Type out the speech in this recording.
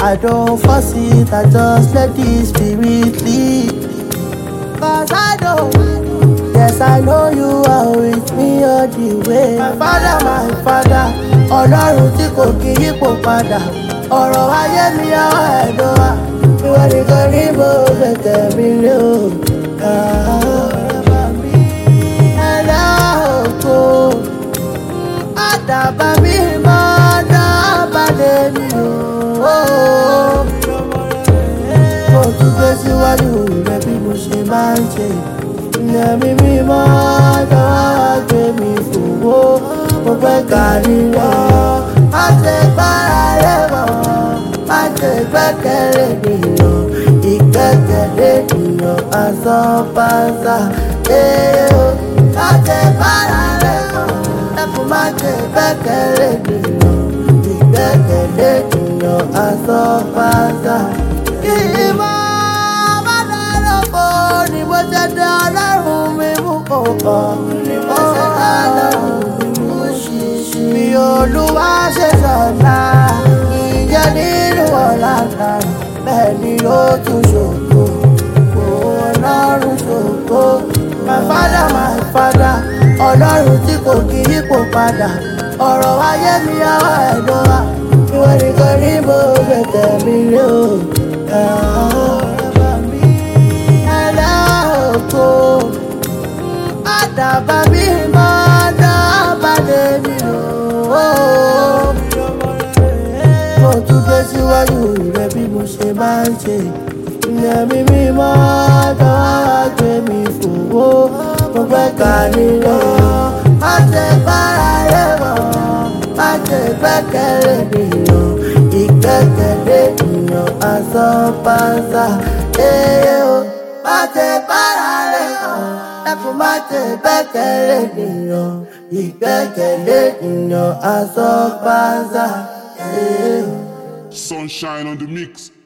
I don't force it, I just let the spirit lead. Cause I know, yes I know you are with me all the way. My father, Ọlọ́run tí kò kí yípo padà. Ọ̀rọ̀ ayé mi àwọn ẹ̀dọ́ wa. Ìwọ nìkan ní mo gbẹ̀kẹ̀ mi lé o. Ẹ̀dá òkú, àdàbà mi máa dábàlẹ̀ mi o. Mo tún gbé síwájú rẹ̀ bí mo ṣe máa ń ṣe. Ilẹ̀ mi mímọ́ dáwà gbé mi fòwò. Mo fẹ́ kárí lọ, má ṣe gbára lé mọ́, má ṣe gbẹ́kẹ̀lé ènìyàn, ìgbẹ́kẹ̀lé ènìyàn asán pàṣà. Má ṣe gbára lé mọ́, ẹkùn má ṣe gbẹ́kẹ̀lé ènìyàn, ìgbẹ́kẹ̀lé ènìyàn asán pàṣà. Kí ìmọ̀ bá dára bò ní bó ṣe dé Ọlọ́run mi mú kọ̀ọ̀kan, ní bó ṣe dé Ọlọ́run mi mú ṣíṣí. Bí Olúwa ṣe sọ̀la, ìyẹn nínú ọ̀la kan, bẹ́ẹ̀ ni ó tún ṣògo, Ọlọ́run ṣògo. My father, Ọlọ́run tí kò kí yípo padà. Ọ̀rọ̀ ayé mi àwọn ẹ̀dọ́ wa. Ìwọ nìkan ní mo gbẹ̀kẹ̀ mi lé o. Ẹ̀dá òkú, àdàbà mi máa dábàlẹ̀ mi o. Mo tún gbé síwájú rẹ̀ bí mo ṣe máa ń ṣe. Ilẹ̀ mi mímọ́ dáwà gbé mi fòwò. Mo fẹ́ kárí lọ, má ṣe gbára lé mọ́, má ṣe gbẹ́kẹ̀lé ènìyàn, ìgbẹ́kẹ̀lé ènìyàn asán pàṣà. Má ṣe gbára lé mọ́, ẹkùn má ṣe gbẹ́kẹ̀lé ènìyàn, ìgbẹ́kẹ̀lé ènìyàn asán pàṣà. Sunshine on the mix.